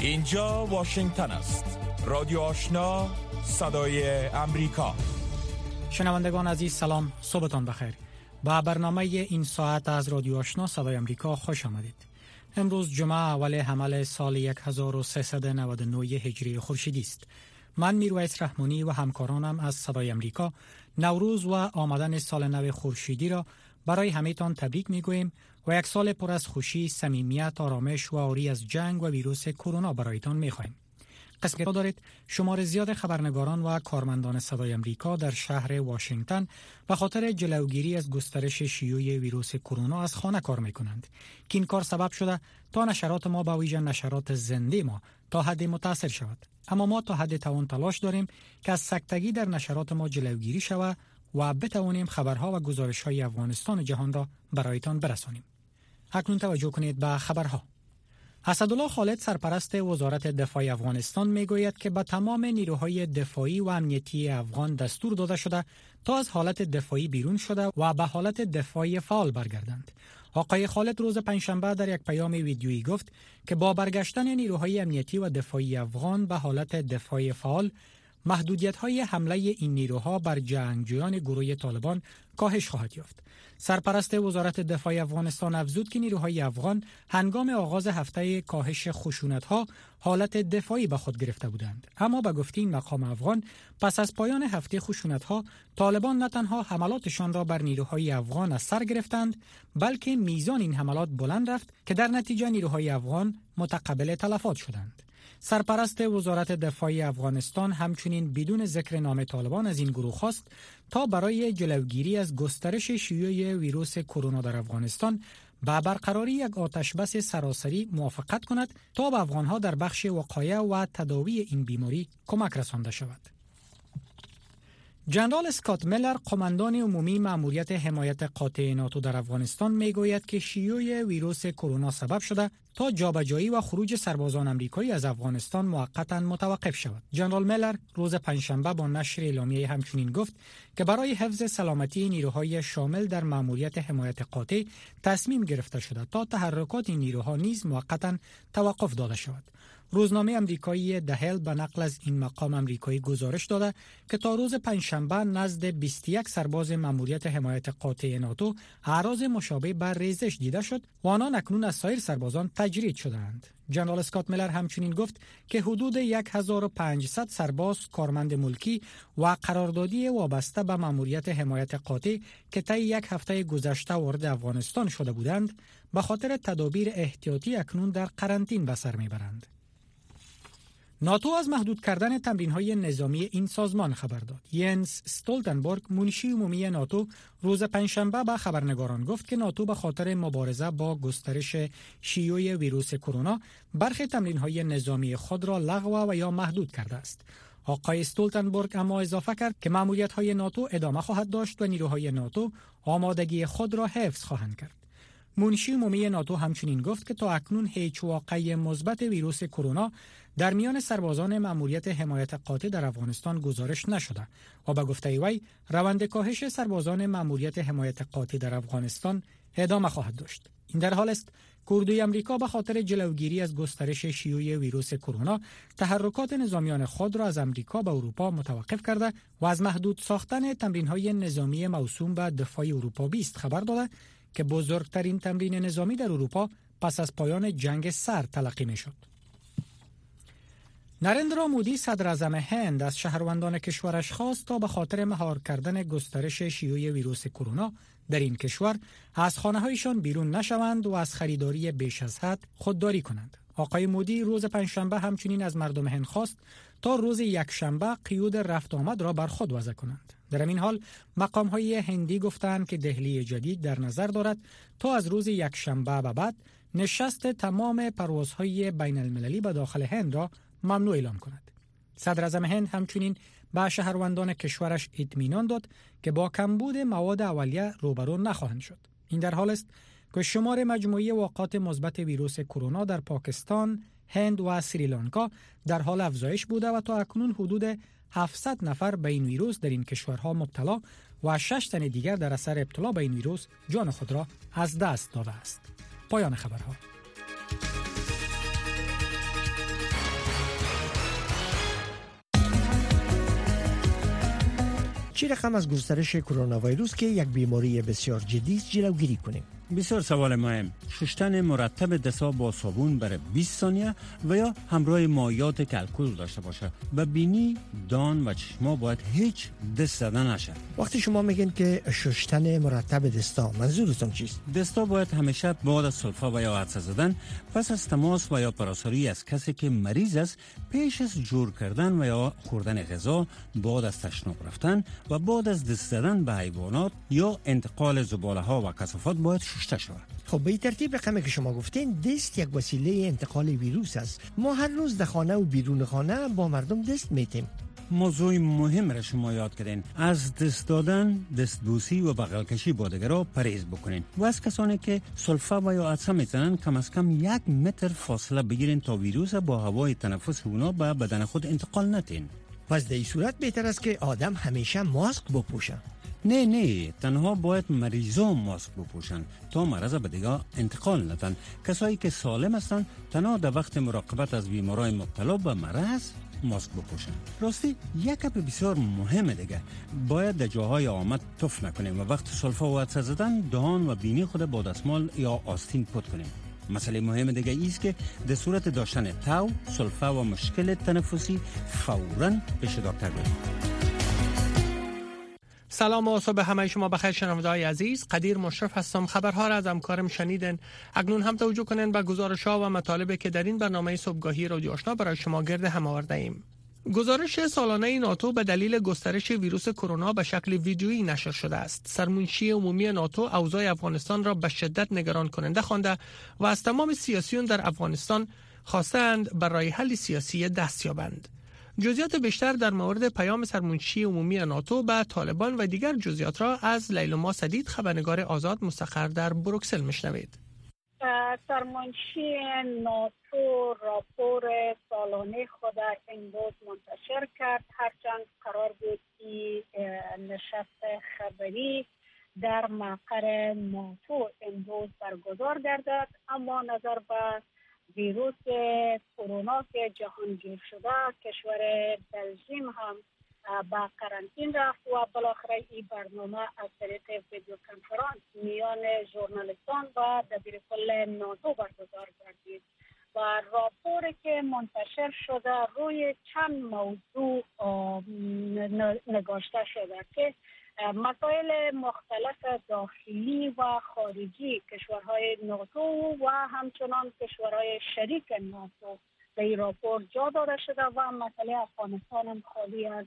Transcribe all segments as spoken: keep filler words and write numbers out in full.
اینجا واشنگتن است. رادیو آشنا، صدای امریکا. شنوندگان عزیز سلام، صبحتان بخیر. با برنامه این ساعت از رادیو آشنا صدای امریکا خوش آمدید. امروز جمعه اول حمل سال هزار و سیصد و نود و نه هجری خورشیدی است. من میرویس رحمانی و همکارانم از صدای امریکا نوروز و آمدن سال نو خورشیدی را برای همه‌تان تبریک میگوییم و یک سال پر از خوشی، صمیمیت، آرامش و عاری از جنگ و ویروس کرونا برایتان میخواهیم. قسمت را دارید شمار زیاد خبرنگاران و کارمندان صدای امریکا در شهر واشنگتن به خاطر جلوگیری از گسترش شیوع ویروس کرونا از خانه کار میکنند که این کار سبب شده تا نشرات ما به ویژه نشرات زنده ما تا حد متاثر شود. اما ما تا حد توان تلاش داریم که از سکتگی در نشرات ما جلوگیری شود و بتوانیم خبرها و گزارش‌های افغانستان و جهان را برایتان برسانیم. اکنون توجه کنید به خبرها. اسدالله خالد سرپرست وزارت دفاع افغانستان میگوید که به تمام نیروهای دفاعی و امنیتی افغان دستور داده شده تا از حالت دفاعی بیرون شده و به حالت دفاعی فعال برگردند. آقای خالد روز پنجشنبه در یک پیام ویدیویی گفت که با برگشتن نیروهای امنیتی و دفاعی افغان به حالت دفاعی فعال، محدودیت‌های حمله این نیروها بر جنگجویان گروه طالبان کاهش خواهد یافت. سرپرست وزارت دفاع افغانستان افزود که نیروهای افغان هنگام آغاز هفته کاهش خشونت‌ها حالت دفاعی به خود گرفته بودند، اما به گفته این مقام افغان پس از پایان هفته خشونت‌ها طالبان نه تنها حملاتشان را بر نیروهای افغان از سر گرفتند، بلکه میزان این حملات بلند رفت که در نتیجه نیروهای افغان متقبل تلفات شدند. سرپرست وزارت دفاع افغانستان همچنین بدون ذکر نام طالبان از این گروه خواست تا برای جلوگیری از گسترش شیوع ویروس کرونا در افغانستان با برقراری یک آتشبس سراسری موافقت کند تا به افغانها در بخش وقایع و تداوی این بیماری کمک رسانده شود. جنرال اسکات میلر، قماندان عمومی مأموریت حمایت قاطع ناتو در افغانستان، میگوید که شیوع ویروس کرونا سبب شده تا جابجایی و خروج سربازان آمریکایی از افغانستان موقتا متوقف شود. جنرال میلر روز پنجشنبه با نشر اعلامیه همچنین گفت که برای حفظ سلامتی نیروهای شامل در مأموریت حمایت قاطع تصمیم گرفته شده تا تحرکات این نیروها نیز موقتا توقف داده شود. روزنامه امریکایی دهل به نقل از این مقام امریکایی گزارش داده که تا روز پنجشنبه نزد بیست و یک سرباز مأموریت حمایت قاطع ناتو اعراض مشابه بر ریزش دیده شد و آنان اکنون از سایر سربازان تجرید شدند. جنرال اسکات میلر همچنین گفت که حدود هزار و پانصد سرباز، کارمند ملکی و قراردادی وابسته به مأموریت حمایت قاطع که طی یک هفته گذشته وارد افغانستان شده بودند، به خاطر تدابیر احتیاطی اکنون در قرنطینه به سر میبرند. ناتو از محدود کردن تمرین‌های نظامی این سازمان خبر داد. ینس استولتنبرگ، منشی عمومی ناتو، روز پنجشنبه به خبرنگاران گفت که ناتو به خاطر مبارزه با گسترش شیوع ویروس کرونا برخی تمرین‌های نظامی خود را لغو و یا محدود کرده است. آقای استولتنبرگ اما اضافه کرد که مأموریت‌های ناتو ادامه خواهد داشت و نیروهای ناتو آمادگی خود را حفظ خواهند کرد. منشی عمومی ناتو همچنین گفت که تا اکنون هیچ واقعه مثبت ویروس کرونا در میان سربازان مأموریت حمایت قاطع در افغانستان گزارش نشده و به گفته وی روند کاهش سربازان مأموریت حمایت قاطع در افغانستان ادامه خواهد داشت. این در حال است که اردوی آمریکا به خاطر جلوگیری از گسترش شیوع ویروس کرونا تحرکات نظامیان خود را از آمریکا به اروپا متوقف کرده و از محدود ساختن تمرین‌های نظامی موسوم به دفاع اروپا بیست خبر داده که بزرگترین تمرین نظامی در اروپا پس از پایان جنگ سرد تلقی می‌شد. نریندرا مودی، صدر اعظم هند، از شهروندان کشورش خواست تا به خاطر مهار کردن گسترش شیوع ویروس کرونا در این کشور از خانه‌هایشان بیرون نشوند و از خریداری بیش از حد خودداری کنند. آقای مودی روز پنجشنبه همچنین از مردم هند خواست تا روز یکشنبه قیود رفت آمد را بر خود وضع کنند. در این حال مقام‌های هندی گفتند که دهلی جدید در نظر دارد تا از روز یکشنبه به بعد نشست تمام پروازهای بین المللی به داخل هند را ممنوع اعلام کند. صدر اعظم هند همچنین به شهروندان کشورش اطمینان داد که با کمبود مواد اولیه روبرو نخواهند شد. این در حال است که شمار مجموعی واقعات مثبت ویروس کرونا در پاکستان، هند و سریلانکا در حال افزایش بوده و تا اکنون حدود هفتصد نفر به این ویروس در این کشورها مبتلا و شش تن دیگر در اثر ابتلا به این ویروس جان خود را از دست داده است. پایان خبرها. چی رقم از گسترش کرونا ویروس که یک بیماری بسیار جدی است جلوگیری کنیم؟ بسیار سوال مهم. شستن مرتب دست‌ها با صابون برای بیست ثانیه و یا همراه مایعات که الکل داشته باشه و بینی، دان و چشما باید هیچ دست زدن نشه. وقتی شما میگین که شستن مرتب دستا، منظورتون چیست؟ دستا باید همیشه بعد از سلفا و یا عطسه زدن پس از تماس و یا پراساری از کسی که مریض است پیش از جور کردن و یا خوردن غذا، بعد از تشناب رفتن و بعد از دست زدن به حیوانات یا انتقال زباله ها و کثافات باید شسته شود. خب به این ترتیب رقمی که شما گفتین دست یک وسیله انتقال ویروس است. ما هر روز در خانه و بیرون خانه با مردم دست میتیم. موضوع مهم را شما یاد کردین. از دست دادن، دستبوسی و بغل کشی با دیگران پرهیز بکنین و از کسانی که سلفا و یا عطسه میزنن کم از کم یک متر فاصله بگیرین تا ویروس با هوای تنفس اونا به بدن خود انتقال ندین. پس در این صورت بهتر است که آدم همیشه ماسک بپوشه. نه نه، تنها باید مریضان ماسک بپوشن تا مرض به دیگه انتقال ندن. کسایی که سالم هستن تنها در وقت مراقبت از بیمارای مبتلا به مرض ماسک بپوشن. راستی یک گپ بسیار مهمه دیگه، باید در جاهای آمد تف نکنیم و وقت سلفا و عطسه زدن دهان و بینی خود با دستمال یا آستین پاک کنیم. مسئله مهم دیگه ایست که در صورت داشتن تاو، سلفا و مشکل تنفسی فوراً پیش دکتر بریم. سلام و صبح همه شما بخیر شنونده‌های عزیز. قدیر مشرف هستم. خبرها را از همکارم شنیدن. اکنون هم توجه کنین به گزارش‌ها و مطالبی که در این برنامه صبحگاهی رادیو آشنا برای شما گرد هم آورده ایم. گزارش سالانه ناتو به دلیل گسترش ویروس کرونا به شکل ویدیویی نشر شده است. سرمنشی عمومی ناتو اوضاع افغانستان را به شدت نگران کننده خوانده و از تمام سیاسیون در افغانستان خواستند برای حل سیاسی دست یابند. جزئیات بیشتر در مورد پیام سرمنشی عمومی ناتو به طالبان و دیگر جزئیات را از لیلما سدید، خبرنگار آزاد مستقر در بروکسل میشنوید. سرمنشی ناتو راپور سالانه خود امروز منتشر کرد، هرچند قرار بود که نشست خبری در مقر ناتو امروز برگزار گردد، اما نظر به ویروس کرونا که جهانگیر شده، کشور بلژیم هم با قرنطین رفت و بالاخره این برنامه از طریق ویدیو کنفرانس میان ژورنالیستان و دبیرکل ناتو برگزار گردید و راپوری که منتشر شده روی چند موضوع نگاشته شده که مسائل مختلف داخلی و خارجی کشورهای ناتو و همچنان کشورهای شریک ناتو در این راپور جا داده شده و مسئله افغانستان هم خالی از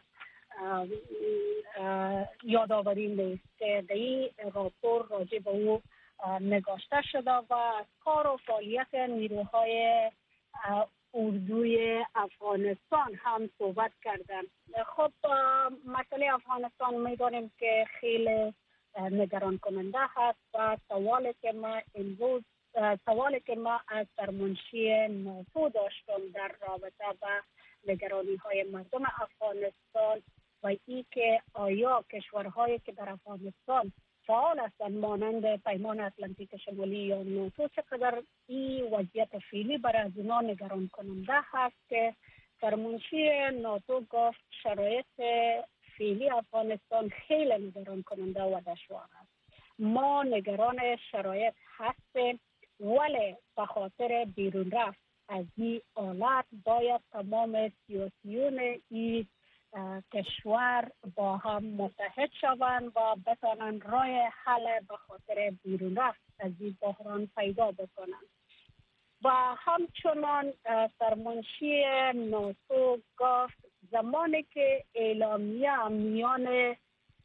یادآوری نیست که در این راپور راجع به او نگاشته شده و از کار و فعالیت نیروهای اردوی افغانستان هم صحبت کردن. خب مسئله افغانستان میدانیم که خیلی نگران کننده هست و سوالی که ما امروز سوالی که ما از سرمنشی ناتو داشتم در رابطه با نگرانی های مردم افغانستان و ای که آیا کشورهایی که در افغانستان فعال هستند مانند پیمان اتلانتیک شمالی یا ناتو چقدر این وضعیت فعلی برای از اونا نگران کننده هست که سرمنشی ناتو گفت شرایط فعلی افغانستان خیلی نگران کننده و دشوار است. ما نگران شرایط هستیم ولی به خاطر بیرون رفت از این حالت باید تمام سیاسیون این کشور با هم متحد شوند و بتوانند راه حل به خاطر بیرون رفت از این بحران پیدا بکنند. و همچنان سرمنشی ناتو گفت زمانی که اعلامیه میان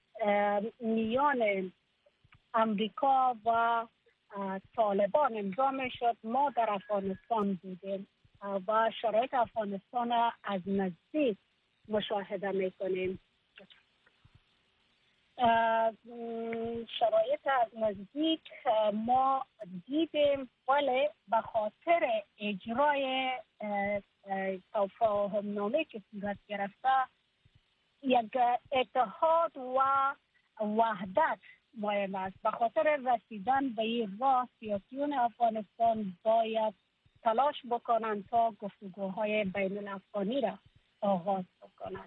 میان امریکا و طالبان امضا میشد ما در افغانستان بودیم و شرایط افغانستان از نزدیک مشاهده میکنیم. شرایط از نزدیک ما دیدیم ولی به خاطر اجرای تفاهم نامه که صورت گرفته یک اتحاد و وحدت مهم است. به خاطر رسیدن به این راه سیاسیون افغانستان باید تلاش بکنند تا گفتگوهای بین الافغانی را آغاز بکنند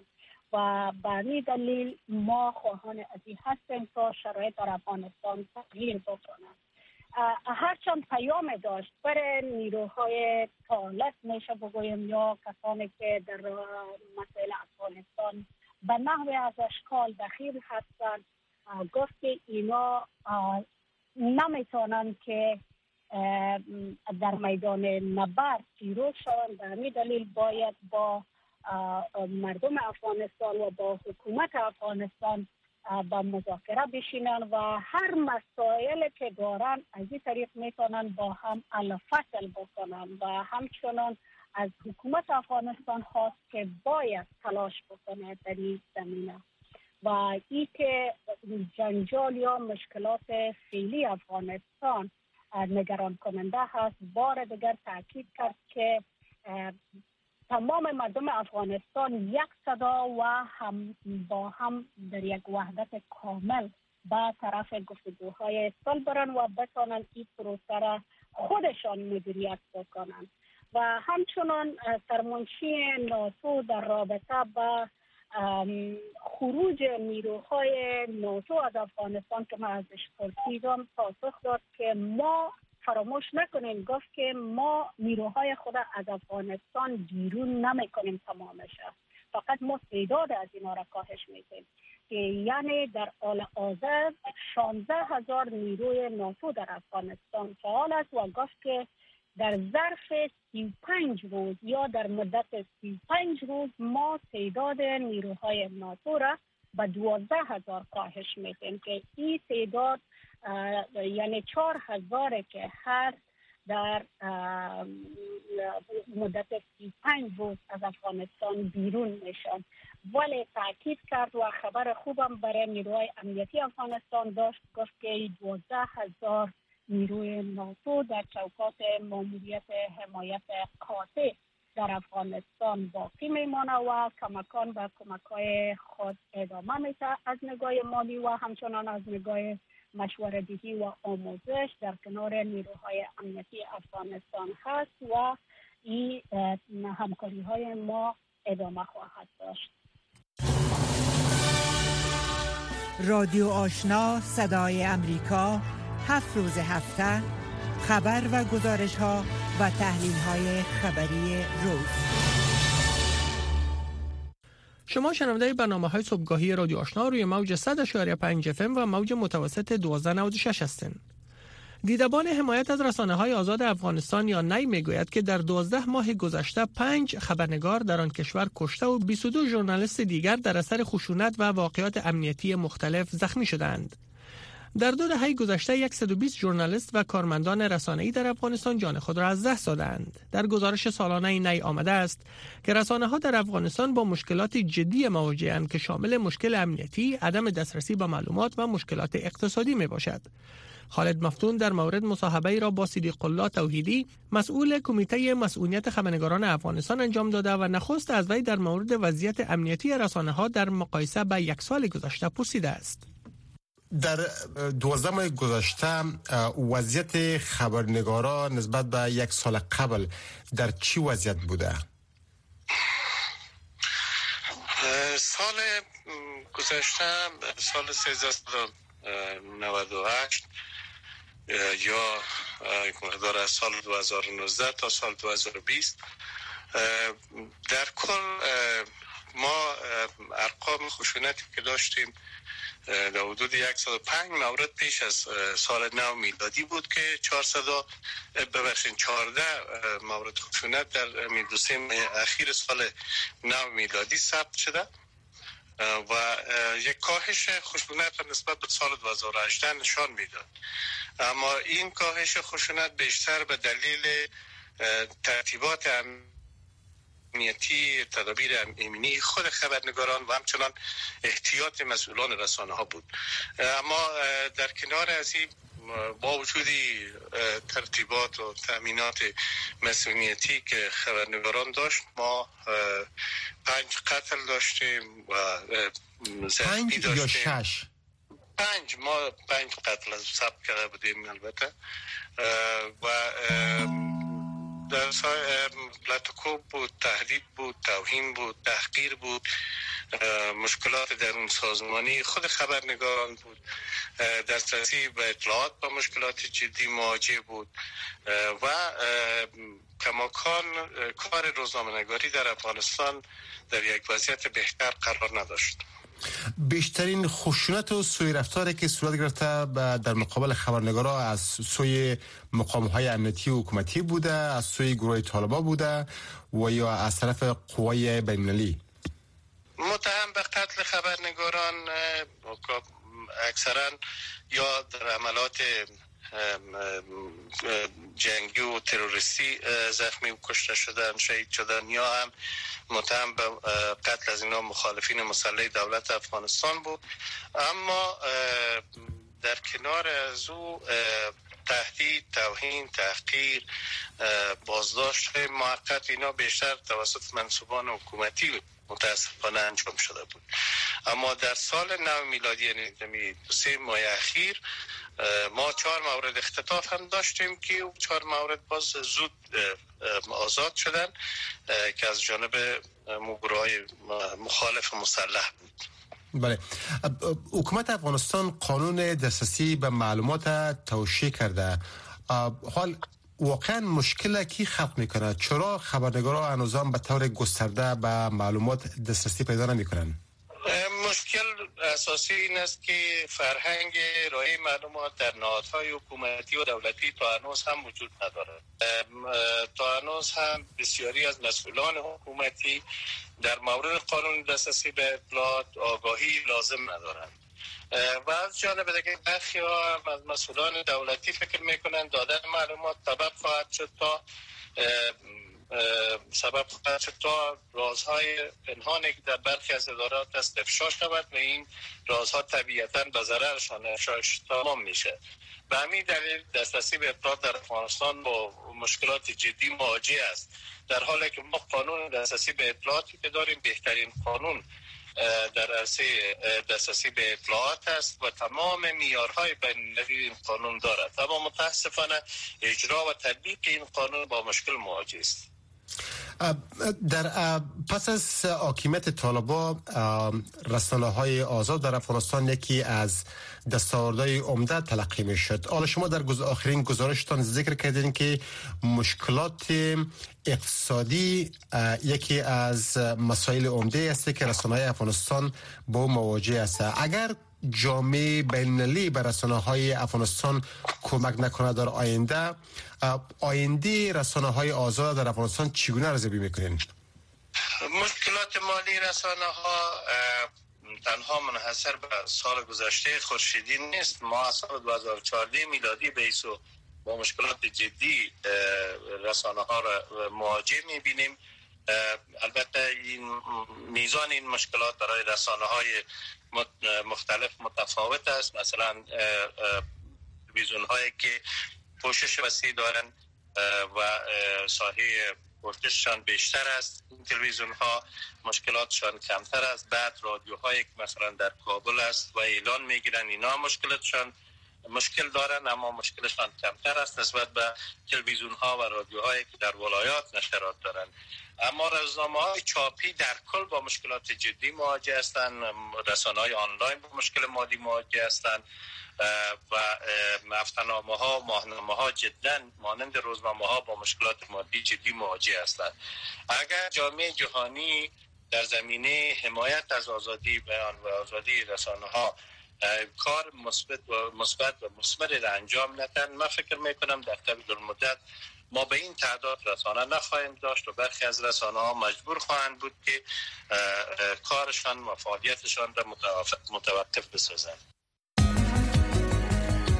و به این دلیل ما خواهان ازی هستیم تا شرایط در افغانستان تغییر بکنه. هرچند پیام داشت برای نیروهای طالب میشه بگویم یا کسانی که در مسائل افغانستان به نحو از اشکال دخیل هستند، گفت که اینا نمیتونن که در میدان نبرد پیروز شوند. به همین دلیل باید با مردم افغانستان و با حکومت افغانستان با مذاکره بشینن و هر مسائل که دارن از این طریق میتونن با هم حل فصل بکنن و همچنان از حکومت افغانستان خواست که باید تلاش بکنه در این زمینه و ای که جنجال یا مشکلات فعلی افغانستان نگران کننده هست. بار دیگر تاکید کرد که تمام مردم افغانستان یک صدا و هم با هم در یک وحدت کامل به طرف گفتگوهای صلح برن و بتانن این پروسه را خودشان مدیریت بکنن. و همچنان سرمنشی ناتو در رابطه با خروج نیروهای ناتو از افغانستان که من ازش پرسیدم پاسخ داد که ما فراموش نکنیم، گفت که ما نیروهای خود از افغانستان بیرون نمی کنیم تمامش، فقط ما تعداد از اینا را کاهش میدیم که یعنی در حال حاضر شانزده هزار نیروی ناتو در افغانستان فعال است و گفت که در ظرف سی و پنج روز یا در مدت سی و پنج روز ما تعداد نیروهای ناتو را به دوازده هزار کاهش میدیم که این تعداد یعنی چهار هزار که هر در مدت سی و پنج روز از افغانستان بیرون میشن. ولی تاکید کرد و خبر خوبم برای نیروهای امنیتی افغانستان داشت، گفت که دوازده هزار نیروی ناتو در چوکات ماموریت حمایت قاطع در افغانستان باقی میمانه و کمکان و کمک‌های خود ادامه میده از نگاه مالی و همچنان از نگاه مشوره‌دهی و آموزش در کنار نیروهای امنیتی افغانستان هست و این همکاری های ما ادامه خواهد داشت. رادیو آشنا صدای امریکا، هفت روز هفته خبر و گزارش ها و تحلیل های خبری روز. شما شنونده برنامه های صبحگاهی رادیو آشنا روی موج صد و پنج اف ام و موج متوسط دوازده نود و شش هستند. دیدبان حمایت از رسانه های آزاد افغانستان یا نی میگوید که در دوازده ماه گذشته پنج خبرنگار در آن کشور کشته و بیست و دو ژورنالیست دیگر در اثر خشونت و واقعات امنیتی مختلف زخمی شدند. در دو دهه گذشته صد و بیست ژورنالیست و کارمندان رسانه‌ای در افغانستان جان خود را از دست دادند. در گزارش سالانه نی آمده است که رسانه‌ها در افغانستان با مشکلات جدی مواجه‌اند که شامل مشکل امنیتی، عدم دسترسی به معلومات و مشکلات اقتصادی میباشد. خالد مفتون در مورد مصاحبه‌ای را با صدیق الله توحیدی مسئول کمیته مسئولیت خبرنگاران افغانستان انجام داده و نخست از وی در مورد وضعیت امنیتی رسانه‌ها در مقایسه با یک سال گذشته پرسیده است. در دوازده ماه گذشته وضعیت خبرنگاران نسبت به یک سال قبل در چی وضعیت بوده؟ سال گذشته سال سیزده نود و هشت یا مقدار از سال دو هزار و نوزده تا سال دو هزار و بیست در کل ما ارقام خشونتی که داشتیم در حدود صد و پنج مورد پیش از سال نو میلادی بود که چهارصد ببخشید چهارده مورد خشونت در دو سه ماه اخیر سال نو میلادی ثبت شده و یک کاهش خشونت نسبت به سال دو هزار و هجده نشان میداد. اما این کاهش خشونت بیشتر به دلیل ترتیبات امنیتی، تدابیر امنیتی خود خبرنگاران و همچنان احتیاط مسئولان رسانه ها بود. اما در کنار از این با وجود ترتیبات و تأمینات مسئولیتی که خبرنگاران داشت، ما پنج قتل داشتیم و پنج داشتیم. یا شش؟ پنج ما پنج قتل ثبت کرده بودیم البته و در لطکوب بود، تهدید بود، توهین بود، تحقیر بود، مشکلات درون سازمانی خود خبرنگاران بود، دسترسی به اطلاعات با مشکلات جدی مواجه بود و کماکان کار روزنامه‌نگاری در افغانستان در یک وضعیت بهتر قرار نداشت. بیشترین خشونت و سوء رفتاری که صورت گرفته در مقابل خبرنگارا از سوی مقام‌های امنیتی و حکومتی بوده، از سوی گروه طالبان بوده و یا از طرف قوای بین‌المللی؟ متهم به قتل خبرنگاران اکثرا یا در عملات جنگی و تروریستی زخمی و کشته شدن، شهید شدن، یا هم متهم به قتل از اینا مخالفین مسلح دولت افغانستان بود. اما در کنار از او تهدید، توهین، تحقیر، بازداشت موقت اینا بیشتر توسط منصوبان حکومتی متاسفانه انجام شده بود. اما در سال نو میلادی یعنی سه ماه اخیر ما چهار مورد اختطاف هم داشتیم که چهار مورد باز زود آزاد شدن که از جانب گروه‌های مخالف مسلح بود. بله، حکومت افغانستان قانون دسترسی به معلومات توشیح کرده. حال واقعا مشکل کی خلق میکنه؟ چرا خبرنگارا هنوزم به طور گسترده به معلومات دسترسی پیدا نمیکنن؟ مشکل اساسی این است که فرهنگ ارائه معلومات در نهادهای حکومتی و دولتی تا هنوز هم وجود ندارد. تا هنوز هم بسیاری از مسئولان حکومتی در مورد قانون دسترسی به اطلاعات آگاهی لازم ندارند و از جانب دیگه برخی ها هم از مسئولان دولتی فکر میکنند دادن معلومات سبب خواهد شد تا سبب خواهد شد تا رازهای پنهانی که در برخی از ادارات است افشا شود و این رازها طبیعتاً به ضررشان افشاش تمام میشه. به همین دلیل دسترسی به اطلاعات در افغانستان با مشکلات جدی مواجه است، در حالی که ما قانون دسترسی به اطلاعاتی که داریم بهترین قانون در عرصه دسترسی به اطلاعات است و تمام معیارهای بین‌المللی این قانون دارد، اما متاسفانه اجرا و تطبیق این قانون با مشکل مواجه است. در پس از حاکمیت طالبان رسانه‌های آزاد در افغانستان یکی از دستاوردهای عمده تلقی می‌شد. حالا شما در گز... آخرین گزارشتان ذکر کردین که مشکلات اقتصادی یکی از مسائل عمده است که رسانه‌های افغانستان با مواجه است. اگر جامعه بین‌المللی به رسانه‌های افغانستان کمک نکنه در آینده، آینده رسانه‌های آزاد در افغانستان چگونه ارزیابی می‌کنین؟ مشکلات مالی رسانه‌ها تنها منحصر به سال گذشته خورشیدی نیست. ما از سال دو هزار و چهارده میلادی به ایسو با مشکلات جدی رسانه‌ها را مواجه می‌بینیم. البته این میزان این مشکلات برای رسانه‌های مختلف متفاوت است. مثلا تلویزیون‌هایی که پوشش وسیع دارن و ساحه پوشششان بیشتر است، این تلویزیون‌ها مشکلاتشان کمتر است. بعد رادیوهایی که مثلا در کابل است و اعلان میگیرن اینا مشکلاتشان مشکل دارن اما مشکلشان کمتر است نسبت به تلویزیون‌ها و رادیوهایی که در ولایات نشرات دارن. اما روزنامه‌های چاپی در کل با مشکلات جدی مواجه هستند، رسانه‌های آنلاین با مشکل مالی مواجه هستند و هفته‌نامه‌ها و ماهنامه‌ها جدا مانند روزنامه‌ها با مشکلات مالی جدی مواجه هستند. اگر جامعه جهانی در زمینه حمایت از آزادی بیان و آزادی رسانه‌ها کار مثبت و مثبت و مثمر را انجام ندن، من فکر میکنم در طویل المدت ما به این تعداد رسانه نخواهیم داشت و برخی از رسانه ها مجبور خواهند بود که کارشان و فعالیتشان را متوقف بسازند.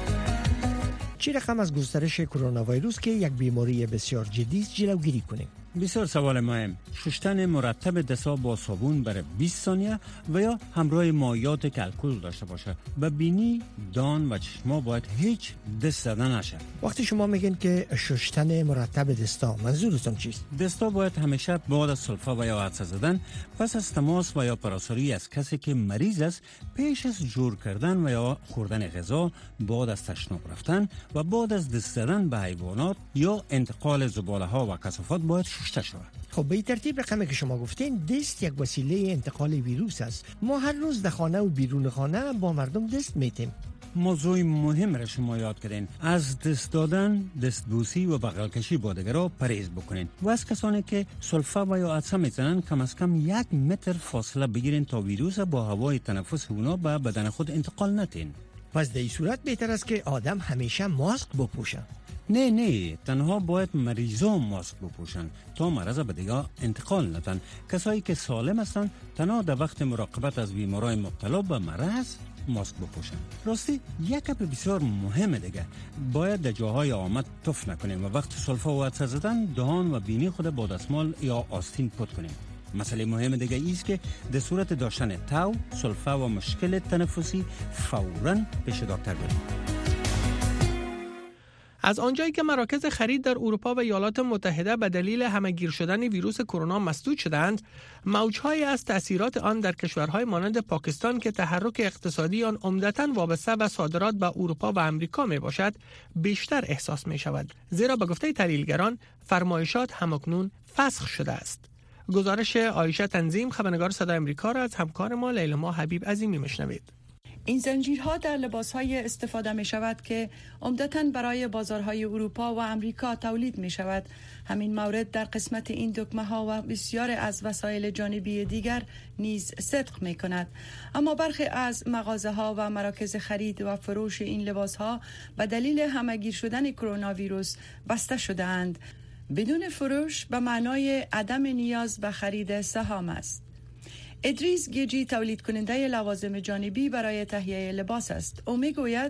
چه رقم از گسترش کرونا ویروس که یک بیماری بسیار جدی است جلوگیری کنیم؟ بسیار سوال مهم. شستن مرتب دست‌ها با صابون برای بیست ثانیه و یا همراه مایعات که الکل داشته باشه. و بینی، دان و چشما باید هیچ دست زدن نشه. وقتی شما میگین که شستن مرتب دستا، منظورتون چیست؟ دستا باید همیشه بعد از سلفا و یا عطسه زدن پس از تماس و یا پراساری از کسی که مریض است پیش از جور کردن و یا خوردن غذا، بعد از تشناب رفتن و بعد از دست زدن به حیوانات یا انتقال زباله ها و کثافات باید شسته شود. خب به این ترتیب رقمی که شما گفتین دست یک وسیله انتقال ویروس است. ما هر روز در خانه و بیرون خانه با مردم دست میتیم. موضوع مهم را شما یاد کردین. از دست دادن، دستبوسی و بغل کشی با دیگران پرهیز بکنین و از کسانی که سلفا و یا عطسه میزنن کم از کم یک متر فاصله بگیرین تا ویروس با هوای تنفس اونا به بدن خود انتقال ندین. پس در این صورت بهتر است که آدم همیشه ماسک بپوشه. نه نه، تنها باید مریضان ماسک بپوشن تا مرض به دیگه انتقال ندن. کسایی که سالم هستن تنها در وقت مراقبت از بیمارای مبتلا به مرض ماسک بپوشن. راستی یک گپ بسیار مهم دیگه، باید در جاهای آمد تف نکنیم و وقت سلفا و عطسه زدن دهان و بینی خود با دستمال یا آستین پاک کنیم. مسئله مهم دیگه ایست که در صورت داشتن تاو، سلفا و مشکل تنفسی فوراً پیش دکتر بریم. از آنجایی که مراکز خرید در اروپا و ایالات متحده به دلیل همه‌گیر شدن ویروس کرونا مسدود شدند، موج‌هایی از تأثیرات آن در کشورهای مانند پاکستان که تحرک اقتصادی آن عمدتاً وابسته به صادرات به اروپا و امریکا میباشد، بیشتر احساس می‌شود. زیرا به گفته تحلیلگران، فرمایشات همکنون فسخ شده است. گزارش عایشه تنظیم، خبرنگار صدای آمریکا را از همکار ما لیلا حبیب عظیمی میشنوید. این زنجیرها در لباس‌های استفاده می شود که عمدتاً برای بازارهای اروپا و امریکا تولید می شود. همین مورد در قسمت این دکمه‌ها و بسیار از وسایل جانبی دیگر نیز صدق می کند. اما برخی از مغازه‌ها و مراکز خرید و فروش این لباس‌ها به دلیل همه‌گیر شدن کرونا ویروس بسته شده‌اند. بدون فروش به معنای عدم نیاز به خرید سهام است. ادریس گیجی تولید کننده لوازم جانبی برای تهیه لباس است. او میگوید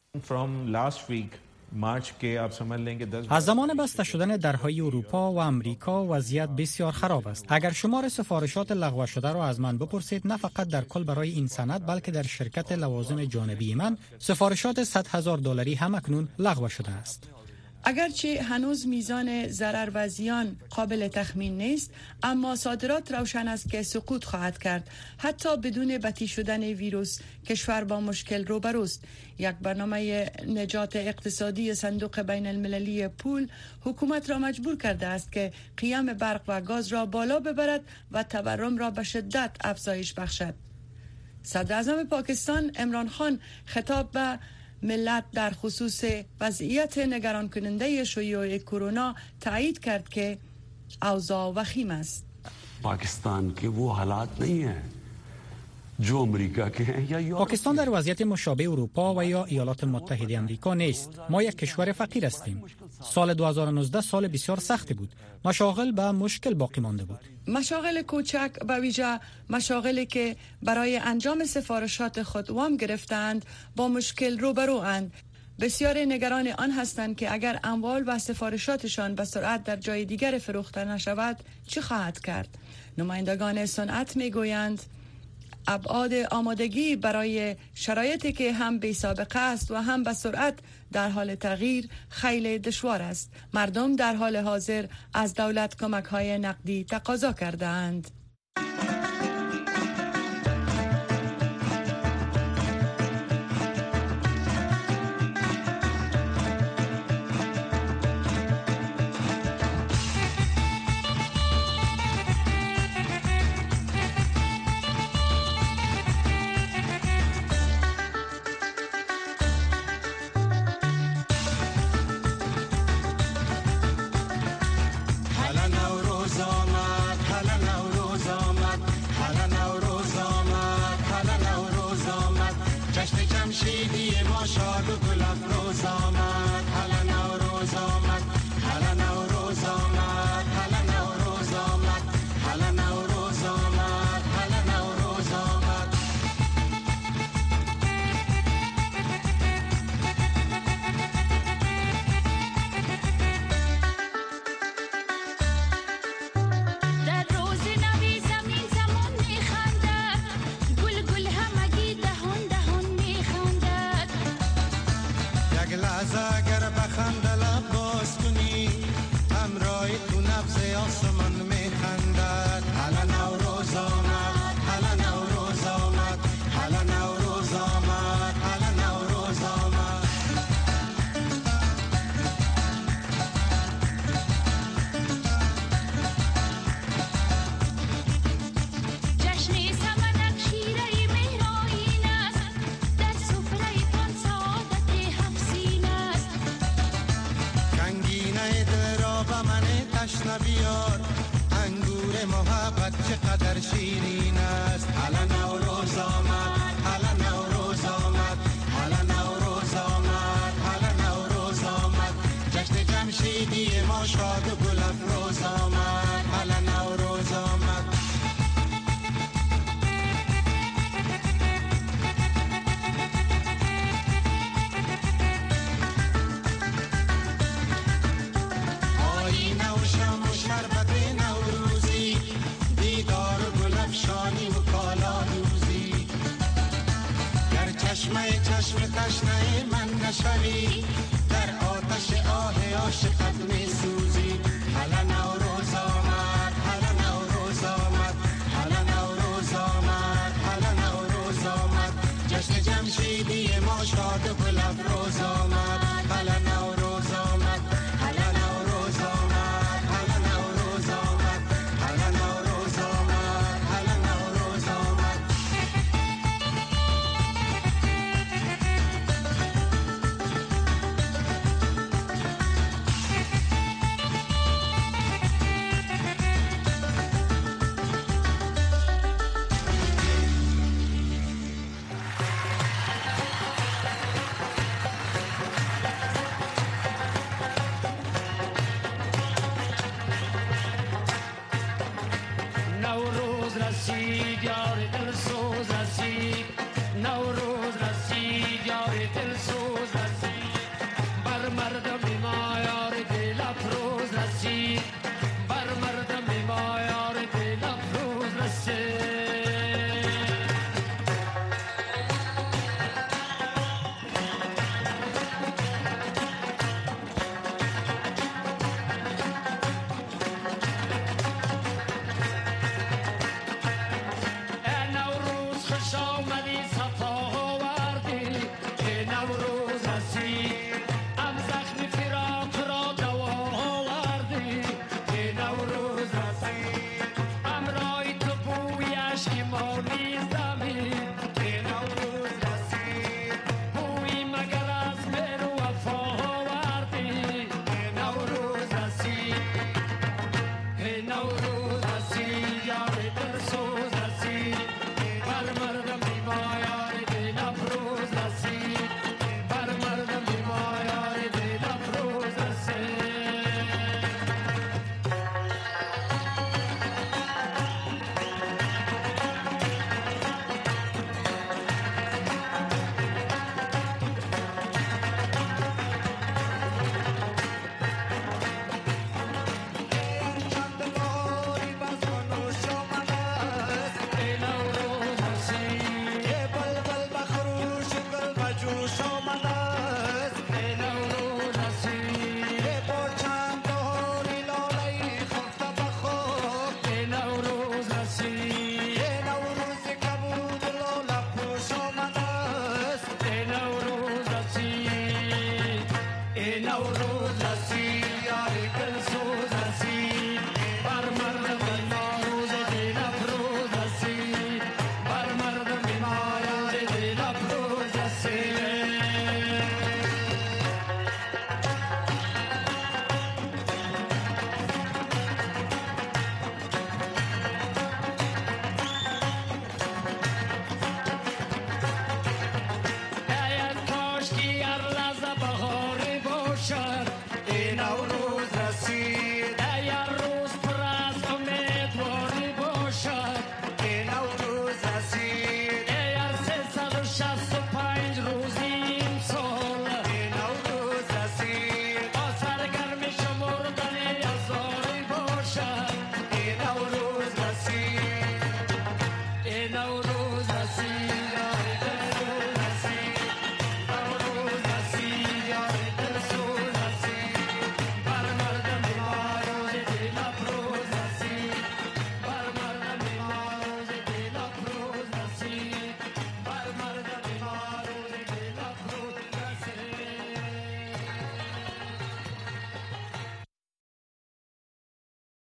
از زمان بسته شدن درهای اروپا و امریکا وضعیت بسیار خراب است. اگر شمار سفارشات لغو شده را از من بپرسید، نه فقط در کل برای این سند بلکه در شرکت لوازم جانبی من سفارشات صد هزار دلاری هم اکنون لغو شده است. اگرچه هنوز میزان ضرر و زیان قابل تخمین نیست، اما صادرات روشن است که سقوط خواهد کرد. حتی بدون بطی شدن ویروس کشور با مشکل روبروست. یک برنامه نجات اقتصادی صندوق بین المللی پول حکومت را مجبور کرده است که قیام برق و گاز را بالا ببرد و تورم را به شدت افزایش بخشد. صدر اعظم پاکستان عمران خان خطاب به ملت در خصوص وضعیت نگران کننده شیوع کرونا تایید کرد که اوضاع وخیم است. پاکستان که وہ حالات نہیں ہیں جو امریکا که ہیں یا پاکستان در وضعیت مشابه اروپا و یا ایالات متحده آمریکا نیست. ما یک کشور فقیر هستیم. سال دو هزار و نوزده سال بسیار سختی بود. مشاغل به مشکل باقی مانده بود. مشاغل کوچک به ویژه مشاغلی که برای انجام سفارشات خود وام گرفتند با مشکل روبرو اند. بسیار نگران آن هستند که اگر اموال و سفارشاتشان به سرعت در جای دیگر فروخته نشود چه خواهد کرد؟ نمایندگان صنعت میگویند ابعاد آمادگی برای شرایطی که هم بی سابقه است و هم به سرعت در حال تغییر خیلی دشوار است. مردم در حال حاضر از دولت کمک‌های نقدی تقاضا کرده‌اند. آسمان میخندد. حالا نوروز آمد، حالا نوروز آمد، حالا نوروز آمد، حالا نوروز آمد. جشن سمنک شیره مهرائین است، در سفره تان سعادت هفسین است. کنگینه دل را به من تشنه بیار، انگور محبت چقدر شیرین است. حالا نوروز آمد، حالا نوروز آمد، حالا نوروز آمد، حالا نوروز آمد. جشن جمشیدی ما شاد و گل افروز آمد. حالا نوروز آمد. آینه و شم و شربت نوروزی، دیدار و گل افشانی و کالا دوزی. گر چشمه چشم تشنه من نشوی، در آتش آه عاشقت می سوزی. حالا